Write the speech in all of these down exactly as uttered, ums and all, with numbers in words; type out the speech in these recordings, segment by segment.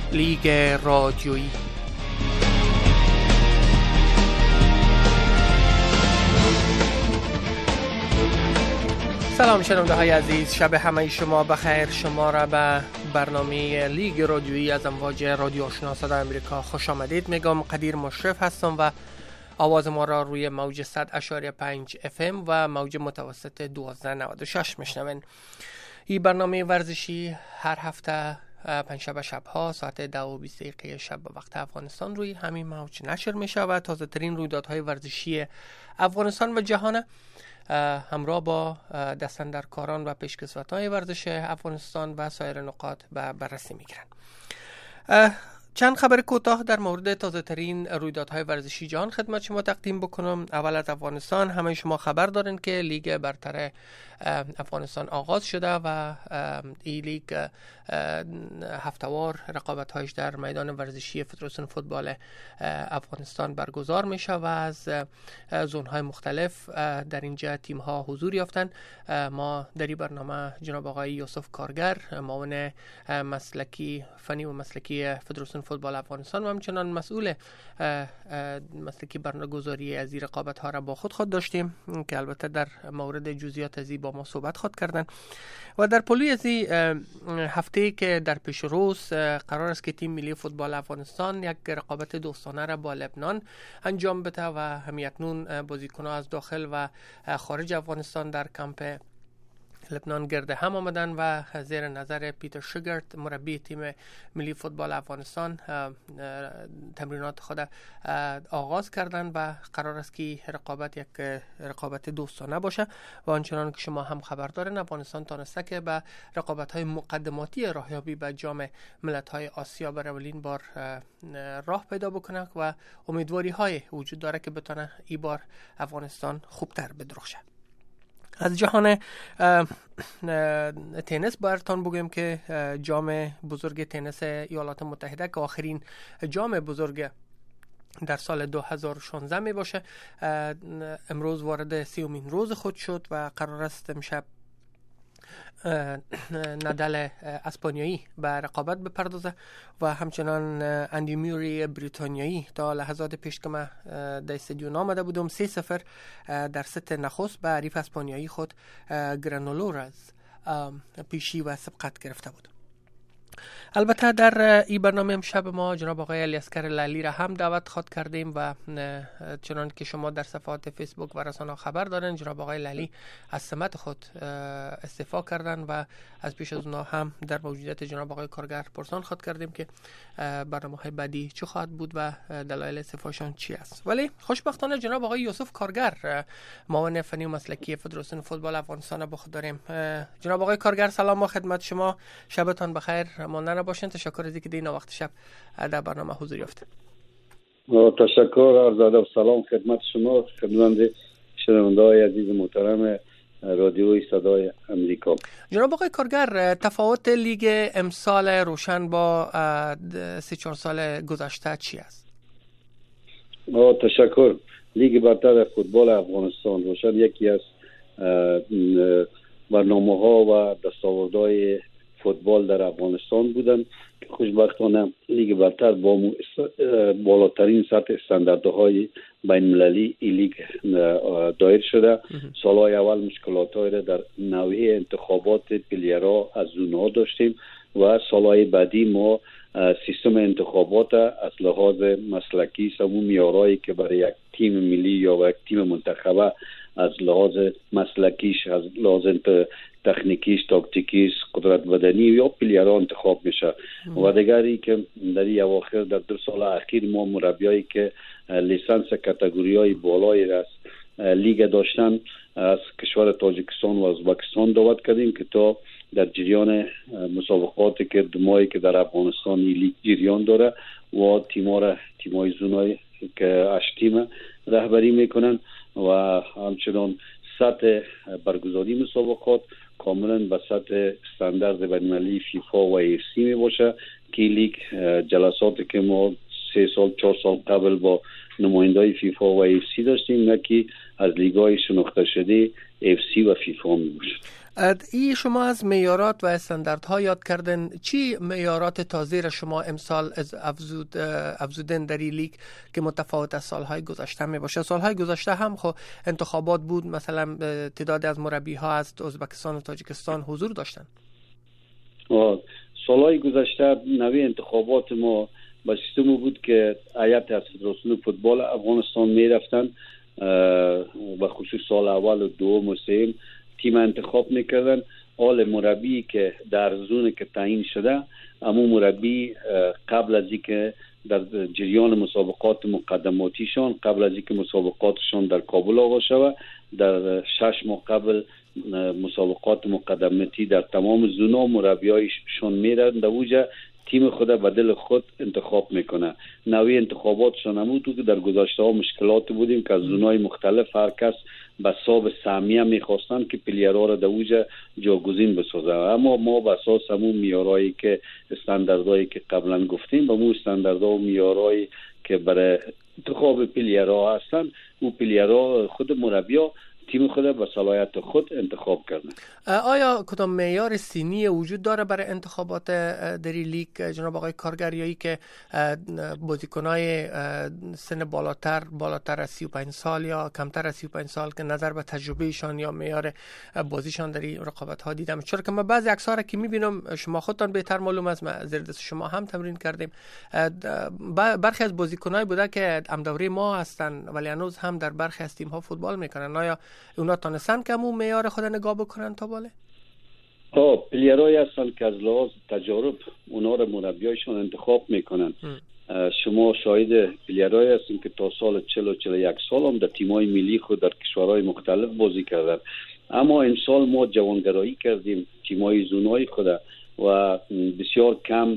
لیگ رادیویی. سلام شنونده های عزیز، شب همه شما بخیر. شما را به برنامه لیگ رادیویی از امواج رادیو آشنا صدای امریکا خوش آمدید میگم. قدیر مشرف هستم و آواز ما را روی موج صد اشاری پنج اف ام و موج متوسط دوازده نود و شش میشنوین. این برنامه ورزشی هر هفته پنجشنبه شبها ساعت دو و بیست دقیقه شب به وقت افغانستان روی همین موج نشر میشه و تازه ترین رویدادهای ورزشی افغانستان و جهان همراه با دستاندرکاران و پیشکسوت‌های ورزش افغانستان و سایر نقاط به بررسی میگیرن. چند خبر کوتاه در مورد تازه ترین رویدادهای ورزشی جهان خدمت شما تقدیم بکنم. اول از افغانستان، همه شما خبر دارین که لیگ برتر افغانستان آغاز شده و این لیگ هفته‌وار رقابت‌هایش در میدان ورزشی فدراسیون فوتبال افغانستان برگزار میشه و از زون‌های مختلف در اینجا تیم‌ها حضور یافتن. ما در این برنامه جناب آقای یوسف کارگر، معاون مسلکی فنی و مسلکی فدراسیون فوتبال افغانستان و همچنان مسئول مسلکی برنامه‌گذاری از این رقابت‌ها را با خود خود داشتیم که البته در مورد جزئیات از با ما صحبت خود کردن. و در پلوی از این هفته که در پیش روز قرار است که تیم ملی فوتبال افغانستان یک رقابت دوستانه را با لبنان انجام بده و همین اکنون بازیکن‌ها از داخل و خارج افغانستان در کمپ لبنان گرد هم آمدن و زیر نظر پیتر شگرت مربی تیم ملی فوتبال افغانستان تمرینات خود آغاز کردن و قرار است که رقابت یک رقابت دوستانه باشه و آنچنان که شما هم خبر دارین افغانستان تانسته که به رقابت‌های مقدماتی راهیابی به جام ملت‌های آسیا برای اولین بار راه پیدا بکنه و امیدواری های وجود داره که بتونه این بار افغانستان خوبتر بدرخشه. از جهان تنیس براتون بگویم که جام بزرگ تنیس ایالات متحده که آخرین جام بزرگ در سال دو هزار و شانزده می باشه امروز وارد سیومین روز خود شد و قرار است امشب نادال اسپانیایی به رقابت بپردازه و همچنان اندی موری بریتانیایی تا لحظات پیش که من در استادیوم آمده بودم سه صفر در ست نخست به حریف اسپانیایی خود گرانولوراز پیشی و سبقت گرفته بود. البته در این برنامه امشب ما جناب آقای علی اصغر لالی را هم دعوت خود کردیم و چنان که شما در صفحات فیسبوک و رسانه‌ها خبر دارین جناب آقای لالی از سمت خود استعفا کردن و از پیش از اونها هم در موجودیت جناب آقای کارگر پرسان خود کردیم که برنامه‌های بعدی چه خواهد بود و دلایل استعفاشون چی است. ولی خوشبختانه جناب آقای یوسف کارگر معاون فنی و مسلکی فدراسیون فوتبال افغانستان با خود داریم. جناب آقای کارگر سلام و خدمت شما، شبتان بخیر، ماندن باشین. تشکر از اینکه در این وقت شب در برنامه حضور یافتید. تشکر، عرض ادب، سلام خدمت شما، خدمت شنونده‌های عزیز محترم رادیوی صدای امریکا. جناب آقای کارگر، تفاوت لیگ امسال روشن با سه چهار سال گذشته چی است؟ تشکر. لیگ برتر فوتبال افغانستان روشن یکی از برنامه‌ها و دستاوردهای فوتبال در افغانستان بودن که خوشبختانه لیگ برتر با بالاترین سطح استانداردهای بین المللی این لیگ دایر شده. سالهای اول مشکلات‌های را در نوع انتخابات پلیرها از زون‌ها داشتیم و سالهای بعدی ما سیستم انتخابات از لحاظ مسلکی سمون میارایی که برای یک تیم ملی یا یک تیم منتخبه از لحاظ مسلکیش، از لحاظ تکنیکیش، تاکتیکیش، قدرت بدنی یا پلیرها انتخاب میشه. و دیگری که در این اواخر در دو سال اخیر ما مربیایی که لیسانس کاتگوری‌های بالایی از لیگ داشتن از کشور تاجیکستان و ازبکستان دعوت کردیم که تا در جریان مسابقاتی که دو ماهی که در افغانستان لیگ جریان داره و تیم‌ها را تیم‌های زونای که هشت تیم رهبری میکنن و همچنان سطح برگزاری مسابقات کاملا به سطح استاندارد بین‌المللی فیفا و ای اف سی می باشه که لیگ جلساتی که ما سه سال چهار سال قبل با نمایندای فیفا و ای اف سی داشتیم نه که از لیگ‌های شناخته شده اف سی و فیفا می باشه. ای شما از معیارات و استانداردها یاد کردن، چی معیارات تازه را شما امسال از افزود افزودن در این لیگ که متفاوت از سالهای گذشته می باشه؟ سالهای گذشته هم خب انتخابات بود، مثلا تعدادی از مربی ها از ازبکستان و تاجیکستان حضور داشتن. سالهای گذشته نوی انتخابات ما با سیستم بود که هیئت از فدراسیون فوتبال افغانستان می رفتن و خصوص سال اول و دوم و سوم تیم انتخاب میکردن. حال مربی که در زون که تعیین شده، اما مربی قبل از اینکه در جریان مسابقات مقدماتیشان، قبل از اینکه مسابقاتشان در کابل آغاز شود، در شش ماه قبل مسابقات مقدماتی در تمام زونا مربیایشان میرن در اوجه تیم خود به دل خود انتخاب میکنه. نوی انتخاباتشان همون تو که در گذشته ها مشکلات بودیم که از زونای مختلف هر کس به حساب سهمیه میخواستن که پلیرها را در اوجه جاگزین بسازه، اما ما به اساس همون معیارایی که استانداردهایی که قبلا گفتیم، با مو استانداردها و معیارایی که برای انتخاب پلیرها هستن، او پلیرها خود مربی‌ها تیم خود به صلاحیت خود انتخاب کردن. آیا کدام معیار سنی وجود داره برای انتخابات در این لیگ جناب آقای کارگریایی که بازیکنای سن بالاتر بالاتر از سی و پنج سال یا کمتر از سی و پنج سال که نظر به تجربهشان یا معیار بازیشان در این رقابت ها دیدم؟ چرا که من بعضی عکس‌ها را که می‌بینم، شما خودتان بهتر معلوم است، ما زیر دست شما هم تمرین کردیم، برخی از بازیکنای بوده که هم دوره ما هستن ولی هنوز هم در برخی از تیم‌ها فوتبال میکنن. آیا اونا تانستن که همون معیار خود نگاه بکنن تا باله؟ ها پلیرایی هستن که از لحاظ تجارب اونا رو مربیایشون انتخاب میکنن. شما شاهد پلیرایی هستین که تا سال چهل و چهل و یک سال هم در تیم‌های ملی خود در کشورهای مختلف بازی کردن، اما امسال ما جوانگرایی کردیم تیم‌های زونای خود و بسیار کم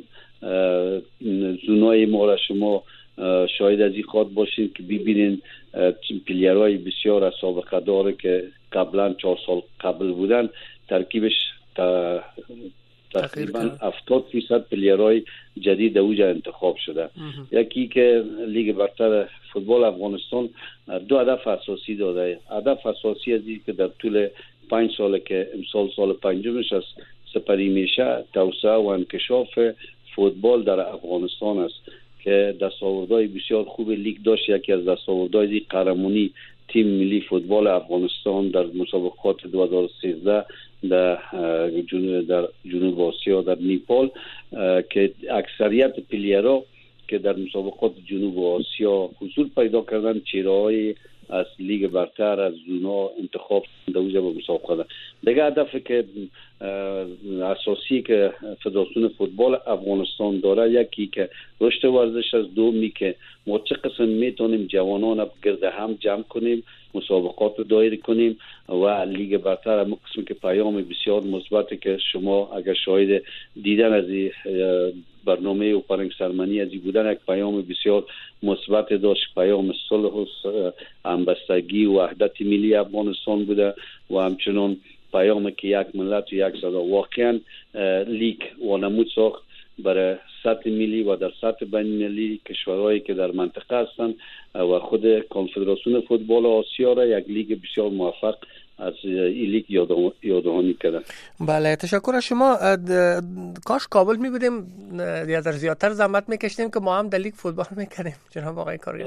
زونای ما را شما شاید از این خاطر باشین که ببینین پلیرهای بسیار از سابقه داره که قبلا چهار سال قبل بودن، ترکیبش تا تقریبا هفتاد درصد پلیرهای جدید اوجا انتخاب شده. یکی که لیگ برتر فوتبال افغانستان دو هدف اساسی داده. هدف اساسی از این که در طول پنج سال که امسال سال پنجمش است سپری میشه، توسعه و انکشاف فوتبال در افغانستان است که دستاوردهای بسیار خوب لیگ داشت. یکی از دستاوردهای قهرمانی تیم ملی فوتبال افغانستان در مسابقات دو هزار و سیزده در جنوب در جنوب آسیا در نیپال که اکثریت پلیرها که در مسابقات جنوب آسیا حضور پیدا کردن چهره‌های از لیگ برتر از زونا انتخاب شده و به مسابقه. دیگه هدفی که اساسی که فدراسیون فوتبال افغانستان داره، یکی که رشد ورزش است، دومی که ما چه قسم میتونیم جوانان گرد هم جمع کنیم، مسابقات دایر کنیم و لیگ برتر هم قسم که پیام بسیار مثبتی که شما اگر شاهد دیدن از برنامه و پرنگ سرمنی از بودن، یک پیام بسیار مثبت داشت، پیام صلح و همبستگی و وحدت ملی افغانستان بوده و همچنان پیامی که یک ملت و یک صدا. واقعا لیگ وانمود ساخت برای سطح ملی و در سطح بین المللی کشورهایی که در منطقه هستند و خود کنفدراسیون فوتبال آسیا را یک لیگ بسیار موفق از این لیگ یاددهانی کردن. بله، تشکر از شما. کاش کابل می بودیم، یا در زیادتر زحمت میکشیدیم که ما هم در لیگ فوتبال میکردیم جناب آقای کارگر.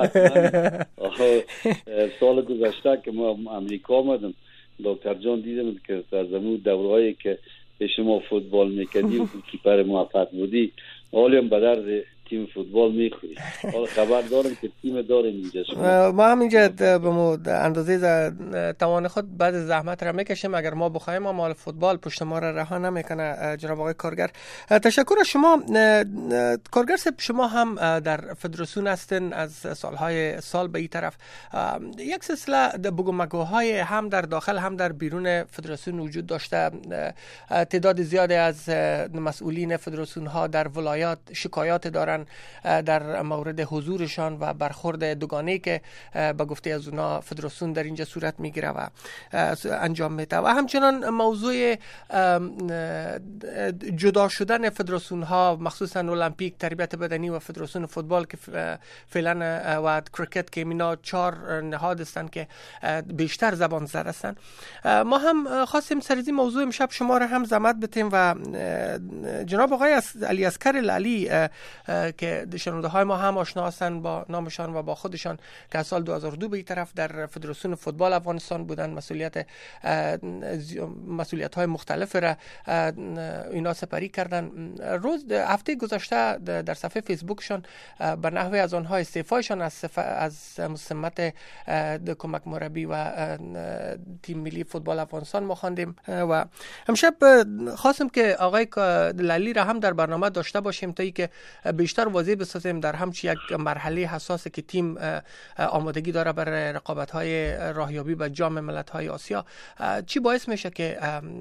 سال گذشته که ما امریکا آمدیم، دکتر جان دیدم که در زمین دورهایی که شما فوتبال میکردیم کیپر موفق بودی، حالی هم به درد تیم فوتبال میخوری. حالا خبر دارم که تیم داریم اینجا شما. ما هم اینجا به اندازه توان خود بعد زحمت را میکشیم، اگر ما بخوایم ما مال فوتبال پشت ما را رها نمیکنه. جناب آقای کارگر، تشکر از شما. کارگر صاحب، شما هم در فدراسیون هستین از سالهای سال به این طرف. یک سلسله بگو مگوهای هم در داخل هم در بیرون فدراسیون وجود داشته. تعداد زیادی از مسئولین فدراسیون ها در ولایات شکایات دارن میکنن در مورد حضورشان و برخورد دوگانه‌ای که به گفته از اونا فدراسیون در اینجا صورت میگیره و انجام میده و همچنان موضوع جدا شدن فدراسیون ها مخصوصا المپیک، تربیت بدنی و فدراسیون فوتبال که فعلا و کرکت که اینا چهار نهاد هستند که بیشتر زبان زد هستند. ما هم خواستیم سر این موضوع امشب شما را هم زحمت بتیم و جناب آقای علی اصغر لعلی که شنونده های ما هم آشنا هستند با نامشان و با خودشان که از سال دو هزار و دو به طرف در فدراسیون فوتبال افغانستان بودن، مسئولیت مسئولیت های مختلف را اینا سپری کردن. روز هفته گذشته در صفحه فیسبوکشان به نحوه از آنها استعفایشان از از مسمت کمک مربی و تیم ملی فوتبال افغانستان ما خواندیم و امشب خواستم که آقای لعلی را هم در برنامه داشته باشیم تا اینکه بیشتر واضح بسازیم در همچی یک مرحله حساسی که تیم آمادگی داره برای رقابت‌های راهیابی به جام ملت‌های آسیا. چی باعث میشه که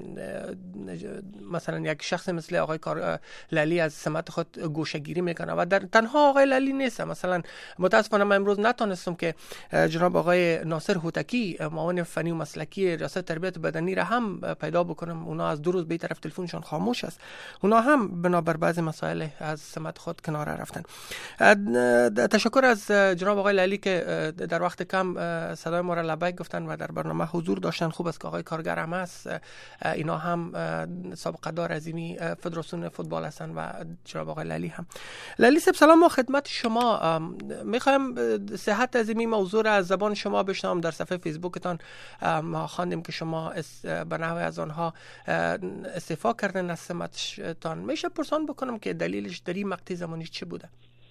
مثلا یک شخص مثل آقای لعلی از سمت خود گوشه‌گیری میکنه و در تنها آقای لعلی نیست؟ مثلا متاسفانه من امروز نتونستم که جناب آقای ناصر هوتکی معاون فنی و مسلکی ریاست تربیت بدنی را هم پیدا بکنم. اونا از دو روز به طرف تلفنشون خاموش است. اونا هم بنابر بعض مسائل از سمت خود کنار رفتن. تشکر از جناب آقای لعلی که در وقت کم صدای ما را لبیک گفتن و در برنامه حضور داشتن. خوب است که آقای کارگر هم هست، اینا هم سابقه دار عظیمی فدراسیون فوتبال هستن و جناب آقای لعلی هم. لعلی صاحب سلام، ما خدمت شما. میخوایم صحت عظیمی موضوع را از زبان شما بشنوم. در صفحه فیسبوکتان ما خواندیم که شما به نحوه از آنها استعفا کردن از سمتتان. میشه پرسان بکنم که دلیلش در این مقطع زمانی چه بوده؟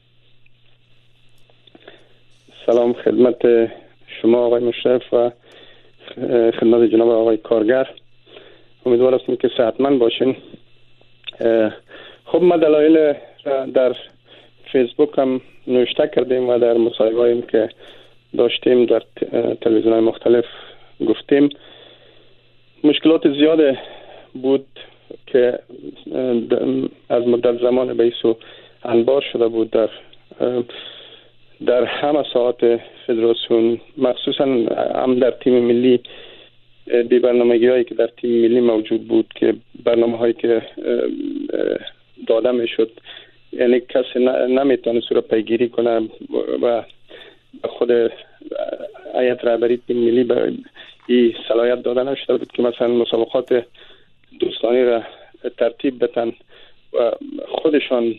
سلام خدمت شما آقای مشرف و خدمت جناب آقای کارگر. امیدوار هستم که صحتمند باشین. خب ما دلایل در فیسبوک هم نوشته کردیم و در مصاحبه‌ای که داشتیم در تلویزیون‌های مختلف گفتیم. مشکلات زیاد بود که از مدت زمان به ایسو انبار شده بود در در همه ساعات فدراسیون، مخصوصا هم در تیم ملی. بی برنامگی هایی که در تیم ملی موجود بود که برنامه هایی که داده می شد، یعنی کسی نمیتونست رو پیگیری کنه و خود هیئت رهبری تیم ملی به این صلاحیت داده نشده بود که مثلا مسابقات دوستانی را ترتیب بدن و خودشان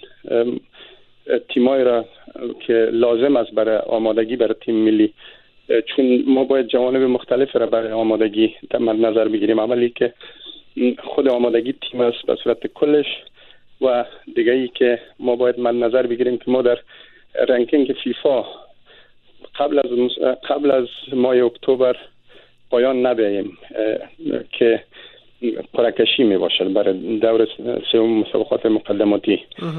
تیمایی را که لازم است برای آمادگی برای تیم ملی، چون ما باید جوانب مختلف را برای آمادگی در نظر بگیریم. اولی که خود آمادگی تیم است به صورت کلش و دیگه ای که ما باید مد نظر بگیریم که ما در رنکینگ فیفا قبل از قبل از ماه اکتبر پایان نبیاییم که پرکشی می باشد برای دور سوم مسابقات مقدماتی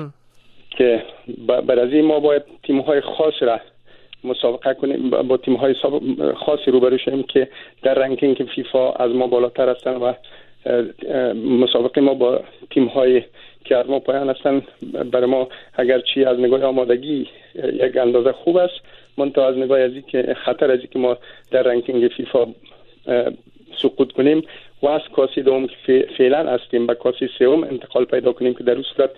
که بر از این ما باید تیم‌های خاص را مسابقه کنیم، با تیم‌های خاصی روبرو شویم که در رنکینگ فیفا از ما بالاتر هستند و مسابقه ما با تیم‌های که از ما پایین هستند برای ما اگرچه از نگاه آمادگی یک اندازه خوب است، منتها از نگاه از که خطر از که ما در رنکینگ فیفا سقوط کنیم و از کاسی دوم که فعلا هستیم به کاسی سوم انتقال پیدا کنیم که در اون صورت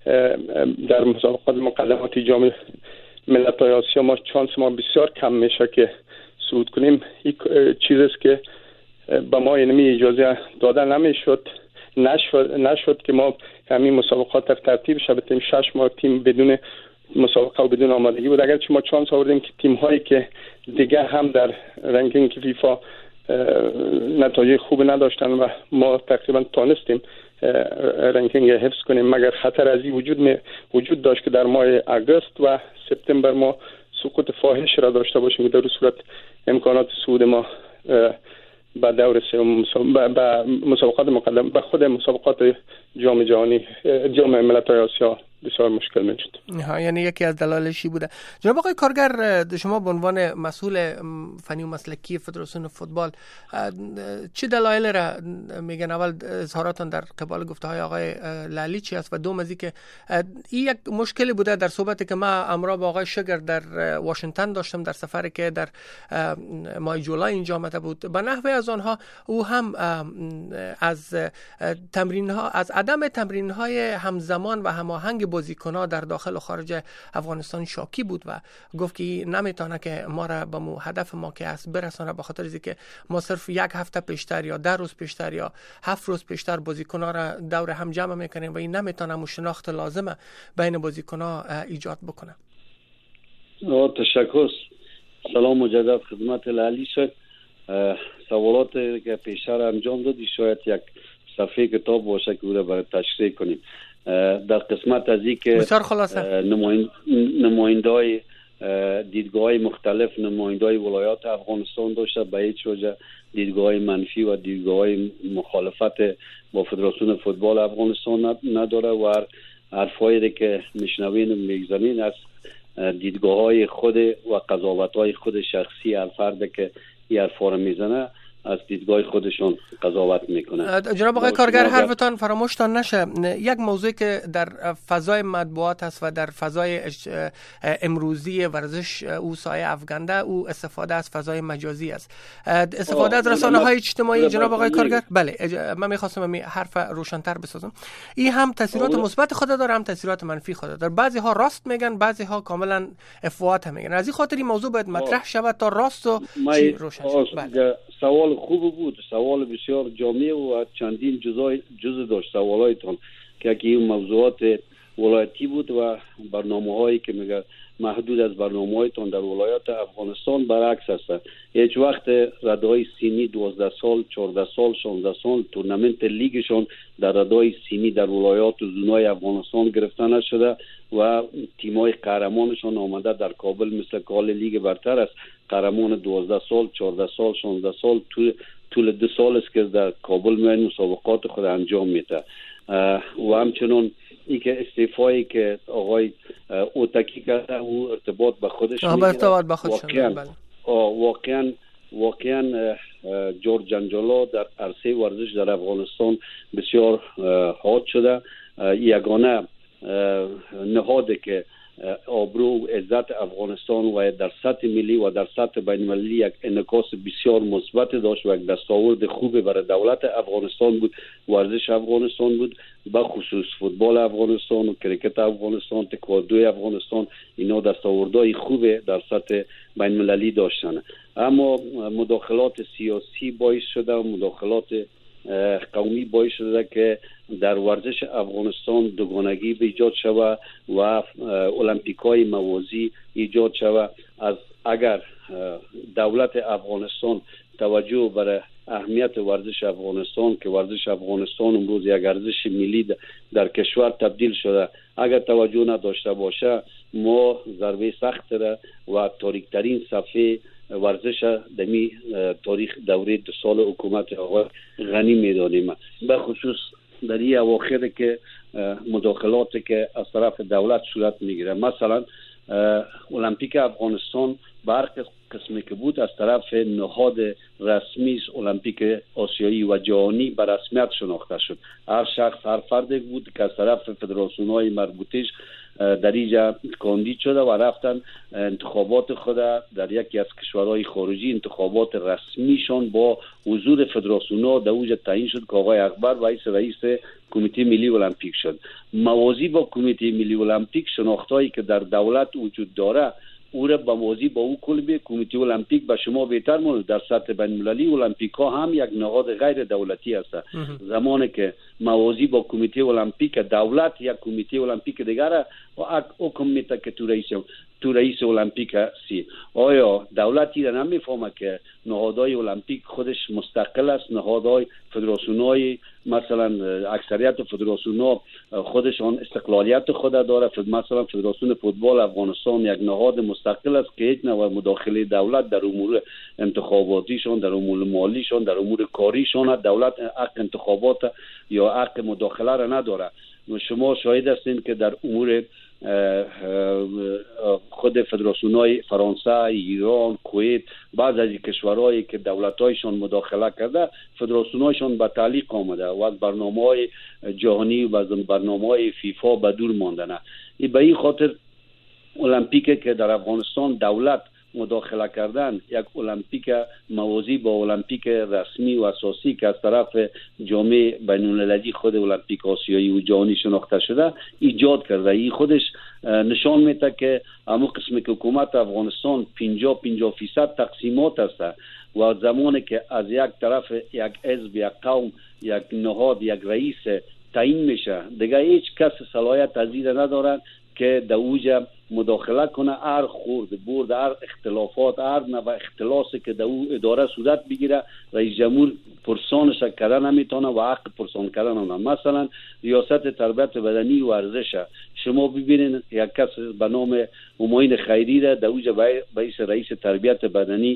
در مسابقات مقدماتی جام ملت‌های آسیا ما چانس ما بسیار کم میشه که صعود کنیم. این چیزی است که به ما اینمی اجازه داده نمیشد نشد نشد که ما همین مسابقات در ترتیب شبتیم شش ماه تیم بدون مسابقه و بدون آمادگی بود. اگر چه ما چانس آوردیم که تیم هایی که دیگه هم در رنکینگ فیفا نتایج خوب نداشتن و ما تقریبا تونستیم رنکینگ حفظ کنیم، مگر خطر از این وجود می وجود داشت که در ماه اگست و سپتامبر ما سقوط فاحش را داشته باشیم. در صورت امکانات صعود ما به دور سوم به مسابقات مقدم به خود مسابقات جام جهانی جام ملت‌های آسیا بسیار مشکل میشد. یعنی یکی از دلایلش بوده. جناب آقای کارگر، شما به عنوان مسئول فنی و مسلکی فدراسیون فوتبال چه دلایل را میگن؟ اول اظهاراتون در قبال گفته های آقای لالی چی است و دوم از اینکه این یک مشکلی بوده در صحبتی که ما امروز با آقای شگر در واشنگتن داشتم در سفری که در ماه جولای اینجا آمده بود، به نحوه از آنها او هم از تمرین ها از عدم تمرین های همزمان و هماهنگ بازیکن‌ها در داخل و خارج افغانستان شاکی بود و گفت که نمیتونه که ما را به مو هدف ما که است برسونه، به خاطر اینکه ما صرف یک هفته پیشتر یا ده روز پیشتر یا هفت روز پیشتر بازیکن‌ها را دور هم جمع میکنیم و این نمیتونه مو شناخت لازمه بین بازیکن‌ها ایجاد بکنه. تشکر. سلام مجدد خدمت لالی شد. سوالات که پیشتر انجام دادی شاید یک صفحه کتاب باشه که او را برای تشریح کنیم. در قسمت از این که نمایندای دیدگاه مختلف نمایندای ولایات افغانستان داشته، به هیچ وجه دیدگاه منفی و دیدگاه مخالفت با فدراسیون فوتبال افغانستان نداره و حرفایی که میشنوین و میگذارین از دیدگاه های خود و قضاوت های خود شخصی هر فرد که این حرفا رو میزنه از دیدگاه خودشون قضاوت میکنه. جناب آقای کارگر، حرفتان فراموشتان نشه، یک موضوع که در فضای مطبوعات است و در فضای امروزی ورزش او سایه افکنده، او استفاده از فضای مجازی است، استفاده از رسانه های اجتماعی. جناب آقای کارگر، بله من میخواستم می حرف روشن‌تر بسازم. این هم تاثیرات مثبت خود داره هم تاثیرات منفی خود داره. بعضی ها راست میگن، بعضی ها کاملا افواط میگن. از این خاطر این موضوع باید مطرح شود تا راست و روشن شود. سوال خوب بود، سوال بسیار جامع و چندین جزای جزء داشت سوالایتون که این موضوعات ولایتی بود و برنامه‌هایی که میگه محدود از برنامه‌هایتون در ولایات افغانستان برعکس است. هیچ وقت ردای سینی دوازده سال، چهارده سال، شانزده سال تورنمنت لیگشون در ردای سینی در ولایات و زونای افغانستان گرفته نشده و تیم‌های قهرمانشون آمده در کابل مثل کال لیگ برتر است. قهرمان دوازده سال، چهارده سال، شانزده سال طول طول دو سال است که در کابل میان مسابقات خود انجام میده. و همچنین ای که استعفایی که آقای اوتکی کرده او ارتباط به خودش ارتباط به خودش واقعا واقعا واقعا جورج جنجالا در عرصه ورزش در افغانستان بسیار حاد شده. یگانه نهادی که آبرو و عزت افغانستان و در سطح ملی و در سطح بین المللی یک انعکاس بسیار مثبت داشت و یک دستاورد خوبی برای دولت افغانستان بود، ورزش افغانستان بود، به خصوص فوتبال افغانستان و کرکت افغانستان، تکواندو افغانستان، اینا دستاوردهای خوبی در سطح بین المللی داشتن. اما مداخلات سیاسی باعث شده و مداخلات قومی باعث شده که در ورزش افغانستان دوگانگی به ایجاد شود و المپیکای موازی ایجاد شود. از اگر دولت افغانستان توجه برای اهمیت ورزش افغانستان که ورزش افغانستان امروز یک ارزش ملی در کشور تبدیل شده، اگر توجه نداشته باشه ما ضربه سخت را و تاریکترین صفحه ورزش دمی تاریخ دوره دو سال حکومت آقای غنی میدانیم. به خصوص در این اواخر که مداخلاتی که از طرف دولت صورت میگیره، مثلا المپیک افغانستان بر قسمی که بود از طرف نهاد رسمی المپیک آسیایی و جهانی به رسمیت شناخته شد. هر شخص هر فردی بود که از طرف فدراسیون‌های مربوطش در اینجا کاندید شده و رفتن انتخابات خود در یکی از کشورهای خارجی انتخابات رسمیشان با حضور فدراسیون‌ها در اوج تعیین شد که آقای اکبر رئیس رئیس کمیته ملی المپیک شد. موازی با کمیته ملی المپیک شناختایی که در دولت وجود داره او را به موازی با او کلبه کمیته المپیک به شما بهتر مونده. در سطح بین المللی المپیک ها هم یک نهاد غیر دولتی است. زمانی که موازی با کمیته المپیک دولت یک کمیته المپیک دیگر و حکم میته که تو رئیس تو رئیس المپیک هستی، آیا دولتی را نمیفهمه که نهادهای المپیک خودش مستقل است؟ نهادهای فدراسیون‌های مثلا اکثریت فدراسیون‌ها خودشان استقلالیت خود داره. مثلا فدراسیون فوتبال افغانستان یک نهاد مستقل است که هیچ نوع مداخله دولت در امور انتخاباتیشان، در امور مالیشان، در امور کاریشان دولت حق انتخابات یا حق مداخله را نداره. شما شاهد هستین که در امور خود فدراسیون‌های فرانسه، ایران، کویت، بعض از کشورهایی که دولت‌هایشان مداخله کرده، فدراسیون‌هایشان به تعلیق آمده و از برنامه‌های جهانی و از برنامه‌های فیفا به دور ماندنه. به این خاطر المپیک که در افغانستان دولت مداخله کردن، یک المپیک موازی با المپیک رسمی و اساسی که از طرف جامعه بین‌المللی خود المپیک آسیایی و جهانی شناخته شده ایجاد کرده. این خودش نشان میده که اما قسمی که حکومت افغانستان پنجاه پنجاه فیصد تقسیمات است و زمانی که از یک طرف یک حزب، یک قوم، یک نهاد، یک رئیس تعیین میشه، دیگه هیچ کس صلاحیت از این نداره که در اوج مداخله کنه. هر خورد برد، هر اختلافات، هر نوع اختلاسی که در او اداره صورت بگیره، رئیس جمهور پرسانش کردن نمیتونه و حق پرسان کردن هم. مثلا ریاست تربیت بدنی و ورزش، شما ببینید یک کس به نام همایون خیری را در اوج رئیس رئیس تربیت بدنی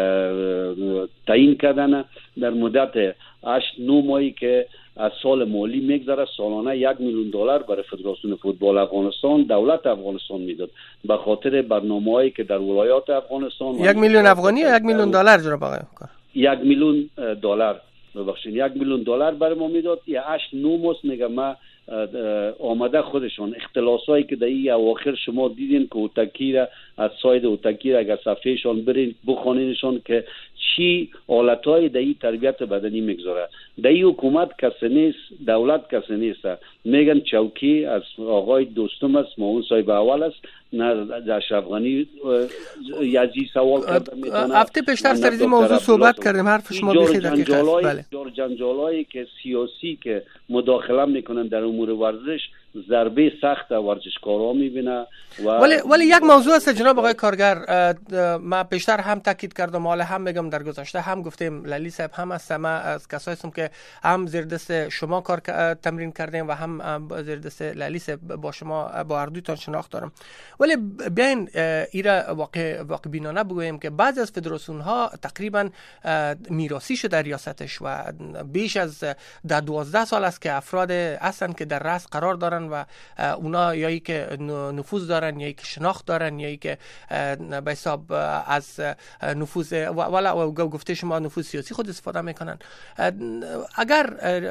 تعیین کردن در مدت هشت نه ماهی که از سال مالی میگذره، سالانه یک میلیون دلار برای فدراسیون فوتبال افغانستان دولت افغانستان میداد به خاطر برنامه‌هایی که در ولایات افغانستان. یک میلیون افغانی یا یک میلیون دلار جناب آقای؟ یک میلیون دلار ببخشید، یک میلیون دلار برای ما میداد. یا هشت نه ماه میگه ما آمده خودشون اختلاسایی که در این اواخر شما دیدین که اوتکی را از ساید اوتکی را اگر صفحهشان برین بخونینشان که چی حالتهای در این تربیت بدنی میگذاره. در این حکومت کسی نیست، دولت کسی نیست. میگن چوکی از آقای دوستم است، ماون صاحب اول است، نه در افغانی یزی سوال کرده میتونه. هفته پیشتر سر این موضوع صحبت کردیم، حرف شما بخیر دقیق است. بله. جور جنجالایی که سیاسی که مداخله میکنن در امور ورزش ضربه سخت ورزشکارا میبینه. ولی ولی یک موضوع است جناب آقای کارگر، ما پیشتر هم تاکید کردم، حالا هم میگم در گذشته هم گفتیم، لالی صاحب هم است، ما از کسایی هستم که هم زیر دست شما کار تمرین کردیم و هم زیر دست لالی صاحب با شما با هر دویتان شناخت دارم. ولی بیاین ایرا واقع واقع بینانه بگوییم که بعضی از فدراسیون ها تقریبا میراثی شده ریاستش و بیش از ده دوازده سال است که افراد هستن که در رأس قرار دارن و اونا یایی که نفوذ دارن، یایی که شناخت دارن، یایی که به حساب از نفوذ والا گفته شما نفوذ سیاسی خود استفاده میکنن. اگر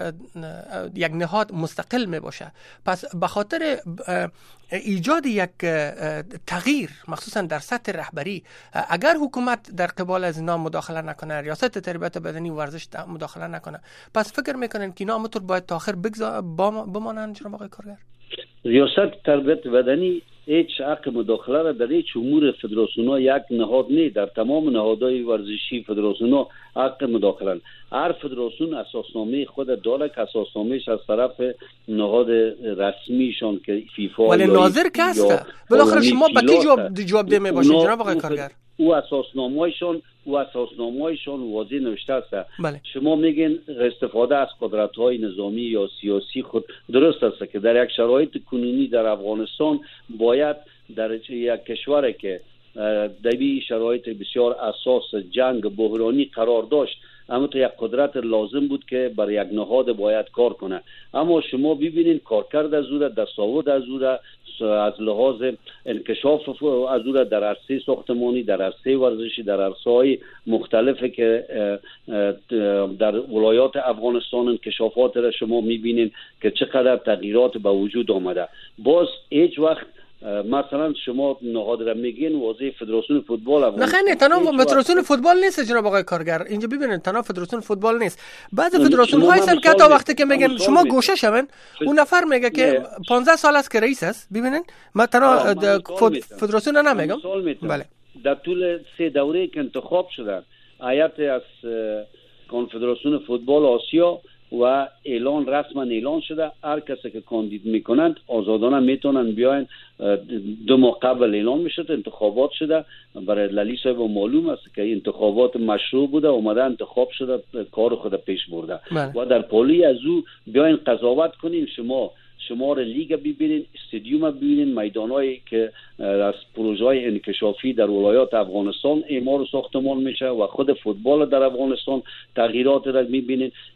یک نهاد مستقل می باشه، پس به خاطر ایجاد یک تغییر مخصوصا در سطح رهبری، اگر حکومت در قبال از اینا مداخله نکنه، ریاست تربیت بدنی و ورزش مداخله نکنه، پس فکر میکنن که اینا همونطور باید تا آخر بمانن جناب آقای کارگر؟ ریاست تربیت بدنی هیچ حق مداخله را در هیچ امور فدراسیون‌ها یک نهاد نه، در تمام نهادهای ورزشی فدراسیون‌ها حق مداخله. هر فدراسیون اساسنامه خود داره که اساسنامه‌اش از طرف نهاد رسمیشان که فیفا ولی ناظر که هست. بالاخره شما با کی جواب جواب ده میباشید جناب آقای کارگر؟ او اساسنامه‌شان او اساسنامه‌شان واضح نوشته است. بله. شما میگین استفاده از قدرت‌های نظامی یا سیاسی خود درست است که در یک شرایط کنونی در افغانستان باید در یک کشوری که در این شرایط بسیار اساس جنگ بحرانی قرار داشت، اما تو یک قدرت لازم بود که برای یک نهاد باید کار کنه. اما شما ببینید کارکرد از او را، دستاورد از او را، از لحاظ انکشاف از او را در عرصه ساختمانی، در عرصه ورزشی، در عرصه‌های مختلفی که در ولایات افغانستان انکشافات را شما می‌بینید که چقدر تغییرات به وجود آمده. باز هیچ وقت مثلا شما نهاد را میگین واضح فدراسیون فوتبال افغانستان، نه تنها فدراسیون فوتبال نیست جناب آقای کارگر، اینجا ببینید تنها فدراسیون فوتبال نیست، بعضی فدراسیون ها هستن که تا وقتی که میگن شما گوشه شون، اون نفر میگه که پانزده سال است که رئیس است. ببینید من تنها فدراسیون نمیگم. بله. در طول سه دوره که انتخاب شدن هیئت از کنفدراسیون فوتبال آسیا و اعلان رسما اعلان شده هر کسی که کاندید میکنند آزادانه میتونن بیاین. دو ماه قبل اعلان میشد، انتخابات شده، برای لالی صاحب معلوم است که انتخابات مشروع بوده، اومده انتخاب شده، کار خود پیش برده و در پالی از او بیاین قضاوت کنین. شما شمار لیگ ببینین، استادیوم ببینین، میدانایی که از پروژه‌های انکشافی در ولایات افغانستان اعمار و ساختمان میشه و خود فوتبال در افغانستان تغییرات را میبینین.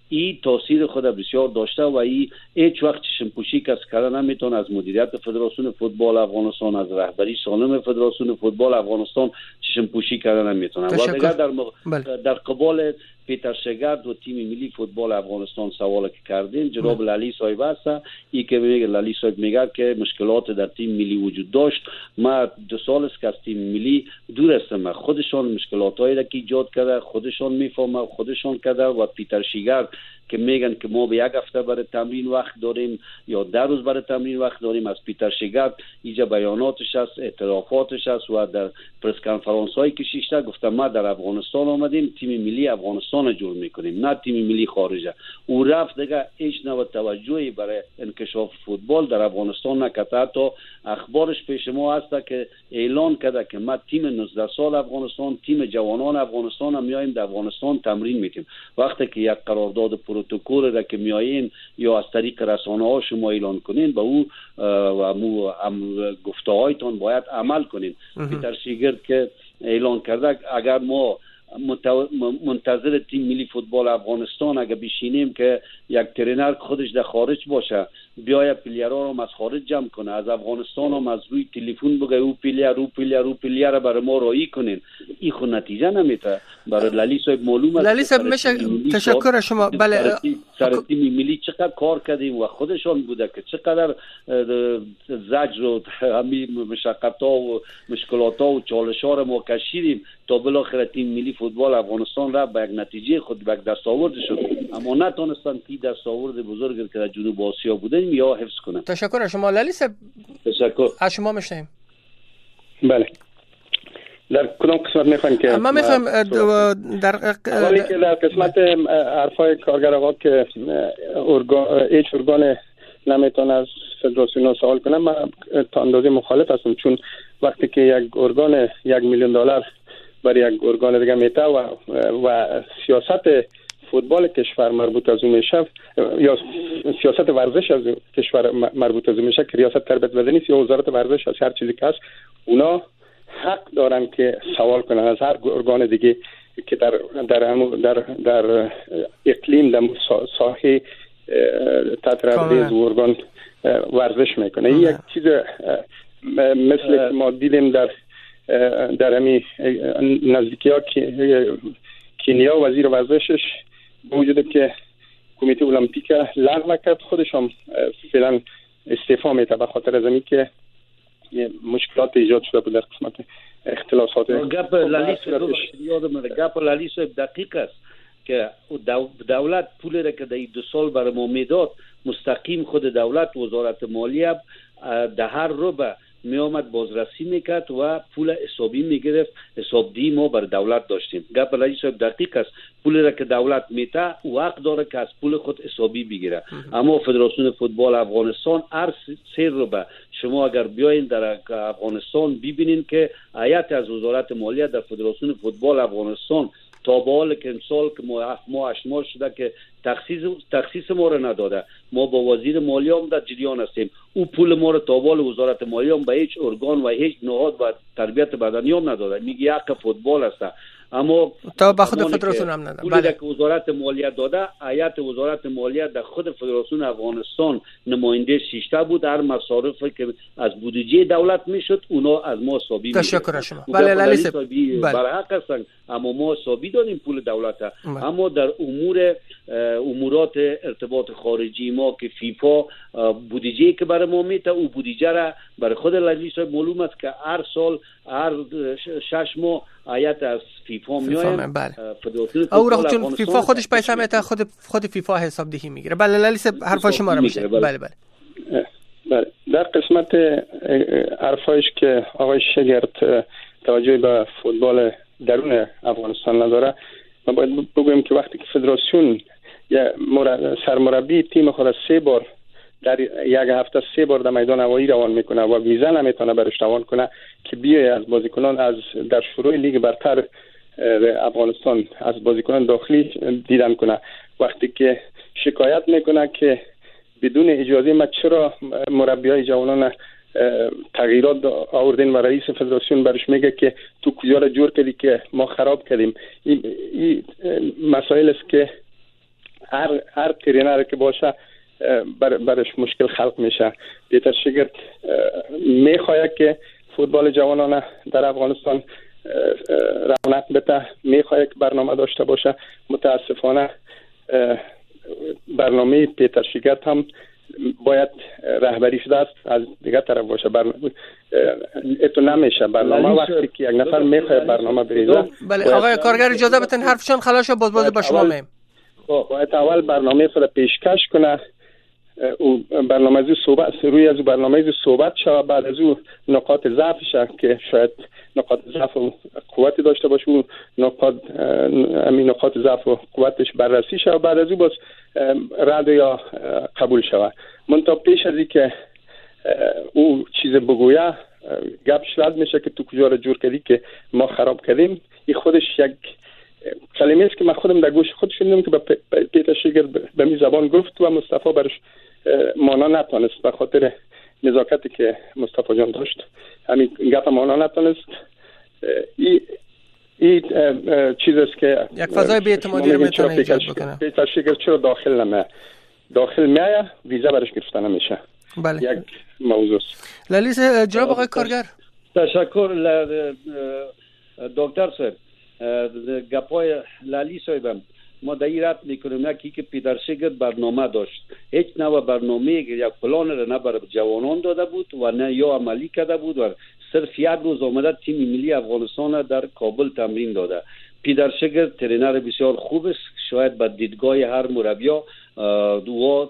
این تاثیر خود بسیار داشته و این هیچ وقت چشم پوشی کس کردن نمیتونه از مدیریت فدراسیون فوتبال افغانستان، از رهبری سالم فدراسیون فوتبال افغانستان چشم پوشی کردن نمیتونه. و دیگه در مق... در قبال پیتر شگرد و تیم ملی فوتبال افغانستان سوال که کردین، جناب لالی صاحب هست، این که میگه لالی صاحب میگه که مشکلات در تیم ملی وجود داشت. ما دو سال است که از تیم ملی دور هستم، خودشان مشکلاتایی را که ایجاد کرده خودشان میفهمه، خودشان کرده. و پیتر شگرد که میگن که ما به یک هفته برای تمرین وقت داریم یا ده روز برای تمرین وقت داریم، از پیتر شگرد اینجا بیاناتش است، اعترافاتش است و در پرس کنفرانس هایی که شیشته گفتم ما در افغانستان آمدیم تیم ملی افغانستان جور میکنیم، نه تیم ملی خارجه. او رفت دیگه هیچ نوع توجهی برای انکشاف فوتبال در افغانستان نکرده. تا اخبارش پیش ما هست که اعلان کرده که ما تیم نوزده سال افغانستان، تیم جوانان افغانستان هم میایم در افغانستان تمرین میکنیم. وقتی که یک قرارداد پروتکل را که میایین یا از طریق رسانه ها شما اعلان کنین، به او و مو گفته هایتان باید عمل کنین. پیتر شگرد که اعلان کرده اگر ما منتظر تیم ملی فوتبال افغانستان اگه بشینیم که یک ترینر خودش در خارج باشه بیاید پلیرها رو از خارج جمع کنه، از افغانستان هم از روی تلفن بگه او پلیر او پلیر او پلیر رو برای ما رایی کنین، این خود نتیجه نمیده. برای لالی صاحب معلوم است. لالی صاحب میشه تشکر از شما. بله سر تیم ملی چقدر کار کردیم و خودشان بوده که چقدر زجر و همین مشقت‌ها و مشکلات‌ها و چالش‌ها رو ما کشیدیم تا بالاخره تیم ملی فوتبال افغانستان را به یک نتیجه خود به یک دستاورد شد، اما نتونستن که دستاورد بزرگی که در جنوب آسیا بودن یا حفظ کنن. تشکر از شما لالی صاحب. تشکر از شما میشنیم. بله در کدام قسمت میخواین که ما میخوایم در اولی که در قسمت حرفای کارگر آقا که ارگان هیچ ارگان نمیتونه از فدراسیون سوال کنه، من تا اندازه مخالف هستم، چون وقتی که یک ارگان یک میلیون دلار برای یک ارگان دیگه میته و و سیاست فوتبال کشور مربوط از اون میشه یا سیاست ورزش از کشور مربوط از اون میشه که ریاست تربیت بدنی یا وزارت ورزش از هر چیزی که هست، اونا حق دارن که سوال کنن از هر ارگان دیگه که در در در, در اقلیم در ساحه تطربیز و ارگان ورزش میکنه. این یک چیز مثل که ما دیدیم در در همی نزدیکی ها کینیا وزیر ورزشش با وجود که کمیته المپیک لغو کرد، خودش هم فعلا استعفا میده به خاطر از اینکه که مشکلات ایجاد شده بود در قسمت اختلافات. گپ لالی صاحب یادم میاد، گپ لالی صاحب دقیق است که دولت پول را که در دو سال برای ما میداد مستقیم خود دولت وزارت مالیه در هر ربع می آمد بازرسی میکرد و پول حسابی میگرفت، حسابدهی ما بر دولت داشتیم. گپ لالی صاحب دقیق است، پول را که دولت میته او حق داره که از پول خود حسابی بگیره. اما فدراسیون فوتبال افغانستان هر سه ربع شما اگر بیاین در افغانستان ببینین که هیئت از وزارت مالیه در فدراسیون فوتبال افغانستان تا به حال که امسال که ما ما اشمار شده که تخصیص تخصیص ما را نداده، ما با وزیر مالیه هم در جریان هستیم، او پول ما را تا به حال وزارت مالیه هم به هیچ ارگان و هیچ نهاد و تربیت بدنی هم نداده، میگه حق فوتبال است، اما تا به خود فدراسیون هم نداده. پولی که وزارت مالیه داده، هیئت وزارت مالیه در خود فدراسیون افغانستان نماینده شیشته بود، هر مصارفی که از بودجه دولت میشد اونا از ما حسابی میگرفتن. تشکر از شما. بله لالی صاحب بر حق هستن، اما ما حسابی دادیم پول دولت. بله. اما در امور امورات ارتباط خارجی ما که فیفا بودجه که برای ما میته، او بودجه را برای خود لالی صاحب معلوم است که هر سال هر شش ماه هیئت از فیفا میایم. بله. او را چون فیفا خودش پیسه میته، خود خود فیفا حسابدهی میگیره. بله لالی صاحب حرف شما را میشه. بله بله. بله در قسمت حرفایش که آقای شگرد توجه به فوتبال درون افغانستان نداره، ما باید بگویم که وقتی که فدراسیون یا سرمربی تیم خود سه بار در یک هفته سه بار در میدان هوایی روان میکنه و ویزا نمیتونه برش روان کنه که بیای از بازیکنان از در شروع لیگ برتر افغانستان از بازیکنان داخلی دیدن کنه، وقتی که شکایت میکنه که بدون اجازه ما چرا مربیای جوانان تغییرات آوردین و رئیس فدراسیون برش میگه که تو کجا را جور کردی که ما خراب کردیم. این, این مسائل است که هر هر ترینر که باشه بر برش مشکل خلق میشه. پیتر شیگرت میخواد که فوتبال جوانان در افغانستان رونق بده، میخواد که برنامه داشته باشه. متاسفانه برنامه پیتر شیگرت هم باید رهبری شده است از دیگه طرف باشه. برنامه اتو نمیشه. برنامه وقتی که یک نفر میخواد برنامه بریزه. بله آقای کارگر اجازه بدین حرفشون خلاص باز باز با شما میم. باید اول برنامه خود پیشکش کنه، او برنامه از صحبت روی از برنامه از صحبت شود، بعد از او نقاط ضعفش که شاید نقاط ضعف و قوتی داشته باشه او نقاط همین نقاط ضعف و قوتش بررسی شود، بعد از او باز رد یا قبول شود. منتها پیش از این که او چیز بگویه گپش رد میشه که تو کجا را جور کردی که ما خراب کردیم. این خودش یک کلمه است که من خودم در گوش خود شنیدم که به پیتر شیگرت به می زبان گفت و مصطفی برش مانا نتونست، به خاطر نزاکتی که مصطفی جان داشت همین گپ مانا نتونست. این این چیز است که یک فضای بی‌اعتمادی رو میتونه ایجاد بکنه. پیتر شیگرت چرا داخل نمیه؟ داخل میایه ویزا برش گرفته نمیشه. بله. یک موضوع است. لیلیس جناب آقای کارگر. تشکر دکتر صاحب. گپای لالی صاحبم ما در این رد میکنیم نه که پیتر شیگرت برنامه داشت، هیچ نوع برنامه یک پلان را نه برای جوانان داده بود و نه یا عملی کرده بود و صرف یک روز آمده تیم ملی افغانستان در کابل تمرین داده. پیتر شیگرت ترینر بسیار خوب است، شاید به دیدگاه هر مربی دو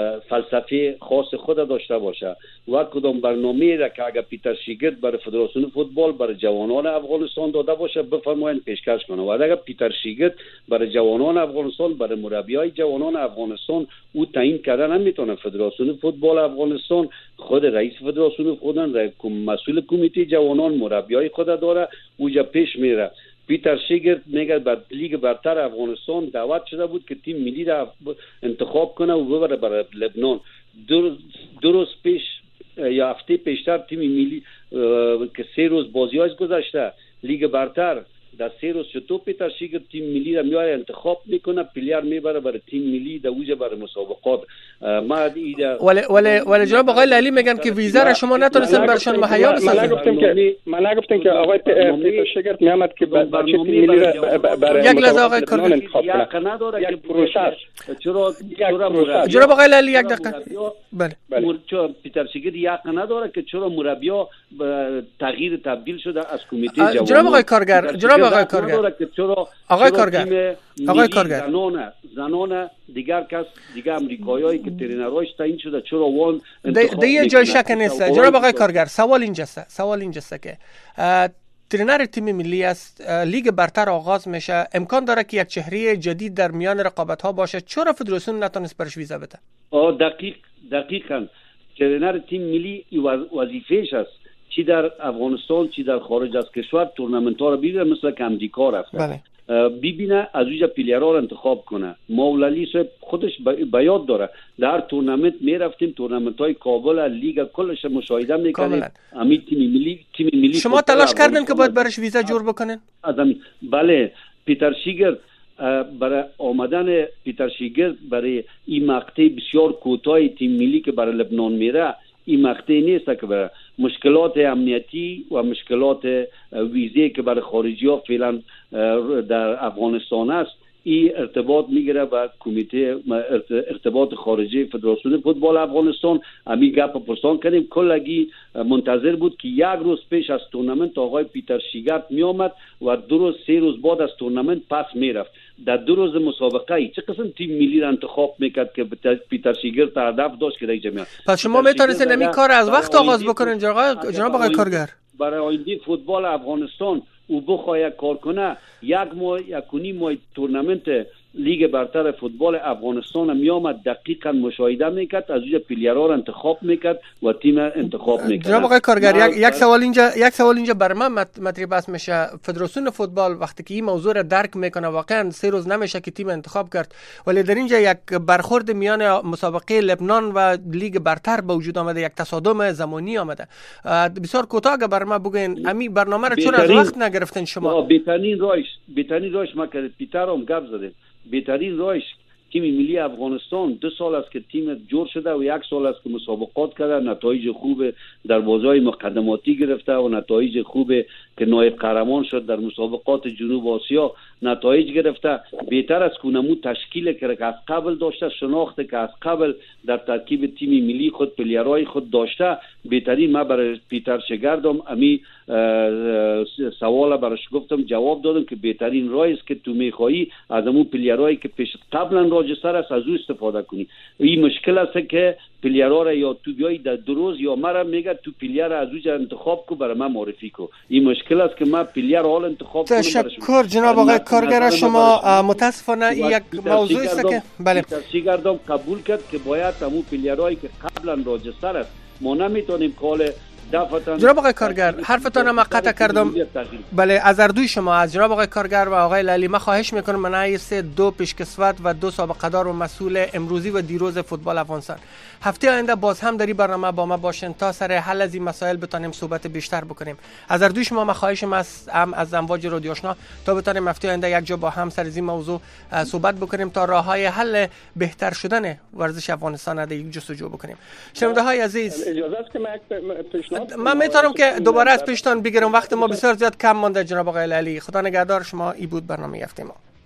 فلسفه خاص خود داشته باشه و کدام برنامه را که اگر پیتر شیگرت برای فدراسیون فوتبال برای جوانان افغانستان داده باشه بفرمایید پیشکش کنه. و اگر پیتر شیگرت برای جوانان افغانستان برای مربیای جوانان افغانستان او تعیین کرده نمیتونه، فدراسیون فوتبال افغانستان خود رئیس فدراسیون فوتبال مسئول کمیته جوانان مربیای خود داره اوجا پیش میره. پیتر شیگرت میگه بر لیگ برتر افغانستان دعوت شده بود که تیم ملی را انتخاب کنه و ببره برای لبنان. دو, دو روز پیش یا هفته پیشتر تیم ملی که سه روز بازیاش گذشته لیگ برتر در سه روز چطور پیتر شیگرت تیم ملی را میاره انتخاب میکنه، پلیر میبره برای تیم ملی در اوج برای مسابقات. ما ایده ولی ولی ولی جناب آقای لالی میگن که ویزا را شما نتونستین برشون مهیا بسازید. من نگفتم که من نگفتم که آقای پیتر شیگرت میامد که بچه تیم ملی را برای یک لحظه آقای کارگر یک نداره که پروسه چرا چرا جناب آقای لالی یک دقیقه. بله چرا پیتر شیگرت یک نداره که چرا مربی تغییر تبدیل شده از کمیته جوانان. جناب آقای کارگر جناب آقای کارگر آقای کارگر آقای کارگر زنان زنان دیگر کس دیگر امریکاییایی که ترینرهاش تعیین شده چرا وان دیگه جای شک نیست. جناب آقای کارگر سوال اینجاست سوال اینجاست که ترینر تیم ملی است، لیگ برتر آغاز میشه، امکان داره که یک چهره جدید در میان رقابت ها باشه، چرا فدراسیون نتونست برش ویزا بده؟ آه دقیق دقیقاً ترینر تیم ملی وظیفه‌اش است چی در افغانستان چی در خارج از کشور تورنمنت ها رو بگیره، مثل که امریکا رفته. بله. ببینه از اونجا پلیرها رو انتخاب کنه. مولالی صاحب خودش به یاد داره در تورنمنت میرفتیم، تورنمنت های کابل لیگ کلش مشاهده میکنیم. امید تیم ملی تیم ملی شما تلاش کردن که باید برش ویزا جور بکنن؟ بله. پیتر شیگرت برای آمدن پیتر شیگرت برای این مقطع بسیار کوتاه تیم ملی که برای لبنان میره این مقطع نیست که برای مشکلات امنیتی و مشکلات ویزه که برای خارجی ها فعلا در افغانستان است این ارتباط میگیره با کمیته ارتباط خارجی فدراسیون فوتبال افغانستان. امی گپ پرسان کردیم کلگی منتظر بود که یک روز پیش از تورنمنت آقای پیتر شیگرت می آمد و دو روز سه روز بعد از تورنمنت پس میرفت. در دو روز مسابقه ای چه قسم تیم ملی را انتخاب میکرد که پیتر شیگرت هدف داشت که در جمعیت. پس شما میتونستین این کار از وقت آغاز بکنین جناب آقای کارگر؟ برای آینده فوتبال افغانستان او بخواه کار کنه یک ماه یک و نیم ماه تورنمنت لیگ برتر فوتبال افغانستان می آمد دقیقاً مشاهده میکرد، از اونجا پلیرها را انتخاب میکرد و تیم انتخاب میکرد. جناب آقای کارگر یک یک سوال اینجا یک سوال اینجا بر من مطرح بس میشه. فدراسیون فوتبال وقتی که این موضوع را درک میکنه واقعا سه روز نمیشه که تیم انتخاب کرد، ولی در اینجا یک برخورد میان مسابقه لبنان و لیگ برتر به وجود آمده، یک تصادم زمانی آمده. بسیار کوتاه اگر بر ما بگین امی برنامه را چرا از وقت نگرفتین شما؟ بهترین راهش بهترین راهش ما که پیتر هم گپ زده بهترین راهش تیم ملی افغانستان دو سال است که تیم جور شده و یک سال است که مسابقات کرده، نتایج خوب در بازی‌های مقدماتی گرفته و نتایج خوب که نایب قهرمان شد در مسابقات جنوب آسیا نتایج گرفته. بهتر است که نمو تشکیل که از قبل داشته، شناخت که از قبل در ترکیب تیم ملی خود پلیرای خود داشته. بهترین ما برای پیتر شگردم امی سوال برایش گفتم، جواب دادم که بهترین راه است که تو میخوایی از امون پلیرایی که پیش قبلا راجستر است از او استفاده کنی. این مشکل است که پلیرها را یا تو بیایی در دو روز یا مرا میگه تو پلیر از او انتخاب کو برای من معرفی کو. این مشکل است که من پلیر حال انتخاب کنم. تشکر جناب آقای کارگر. شما متاسفانه یک موضوعی است که بله شگردم قبول کرد که باید همون پلیرایی که قبلا راجستر است ما نمیتونیم کال جناب آقای کارگر حرفتان ما قطع کردم. بله از اردوی شما از جناب آقای کارگر و آقای لالی ما خواهش میکنم من حیث دو پیشکسوت و دو سابقه دار و مسئول امروزی و دیروز فوتبال افغانستان هفته آینده باز هم در این برنامه با ما باشین تا سر حل از این مسائل بتونیم صحبت بیشتر بکنیم. از اردوی شما ما خواهش ما هم از امواج رادیو آشنا تا بتونیم هفته آینده یک جا با هم سر این موضوع صحبت بکنیم تا راههای حل بهتر شدن ورزش افغانستان را یک جستجو بکنیم. شنونده های عزیز اجازه است که من من میتونم که دوباره از پیشتان بگیرم، وقت ما بسیار زیاد کم مانده. جناب آقای لالی خدا نگهدار شما. ای بود برنامه هفته ما.